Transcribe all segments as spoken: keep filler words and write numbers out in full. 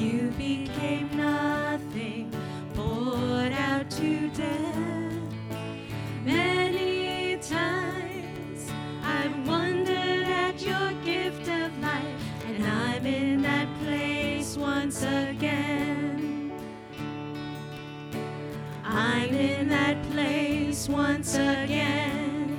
You became nothing, poured out to death. Many times I've wondered at your gift of life, and I'm in that place once again. I'm in that place once again.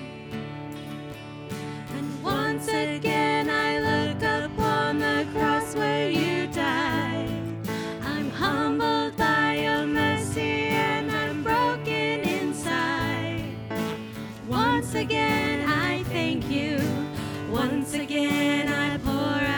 And once again I look upon the cross where you died. I'm humbled by your mercy and I'm broken inside. Once again I thank you. Once again I pour